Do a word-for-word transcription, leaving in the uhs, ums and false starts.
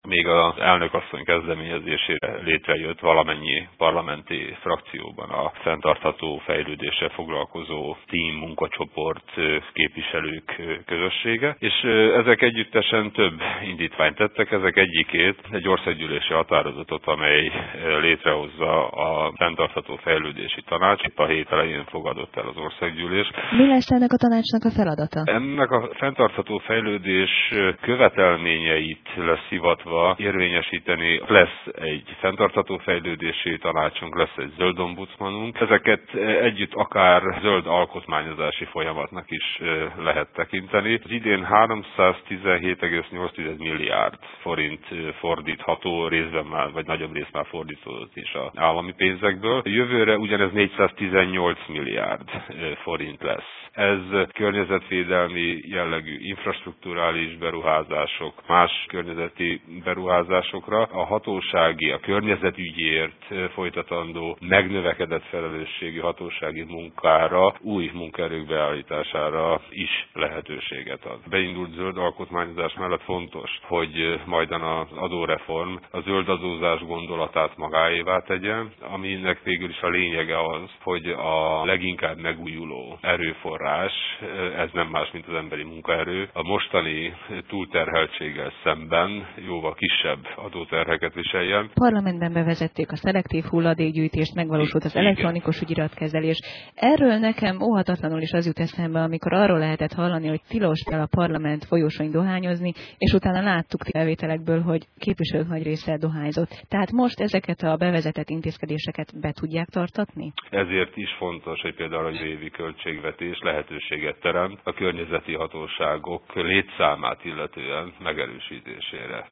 még az elnökasszony kezdeményezésére létrejött valamennyi parlamenti frakcióban a fenntartható fejlődéssel foglalkozó team, munkacsoport, képviselők közössége, és ezek együttesen több indítványt tettek, ezek egyikét egy országgyűlési határozatot, amely létrehozza a fenntartható fejlődési tanács, itt a hét elején fogadott el az országgyűlés. Mi lesz ennek a tanácsnak a feladata? Ennek a fenntartható fejlődés követelményeit lesz hivatva érvényesíteni. Lesz egy fenntartható fejlődési tanácsunk, lesz egy zöld ombudsmanunk. Ezeket együtt akár zöld alkotmányozási folyamatnak is lehet tekinteni. Az idén háromszáztizenhét egész nyolc milliárd forint fordítható, részben már, vagy nagyobb rész már fordítódott is az állami pénzekből. Jövőre ugyanez négyszáztizennyolc milliárd forint lesz. Ez környezetvédelmi jellegű infrastrukturális beruházások, más környezeti beruházásokra, a hatósági, a környezetügyért folytatandó megnövekedett felelősségi hatósági munkára, új munkaerők beállítására is lehetőséget ad. Beindult zöld alkotmányozás mellett fontos, hogy majdan az adóreform a zöld adózás gondolatát magáévá tegye, aminek végül is a lényege az, hogy a leginkább megújuló erőforrás, ez nem más, mint az emberi munkaerő, a mostani túlterheltséggel szemben jóval kisebb adóterheket viseljen. Parlamentben bevezették a szelektív hulladékgyűjtést, megvalósult az elektronikus ügyiratkezelés. Erről nekem óhatatlanul is az jut eszembe, amikor arról lehetett hallani, hogy tilos kell a parlament folyosóin dohányozni, és utána láttuk felvételekből, hogy képviselők nagy része dohányzott. Tehát most ezeket a bevezetett intézkedéseket be tudják tartatni? Ezért is fontos, hogy például a évi költségvetés lehetőséget teremt a környezeti hatóságok létszámát illetően megerősítésére.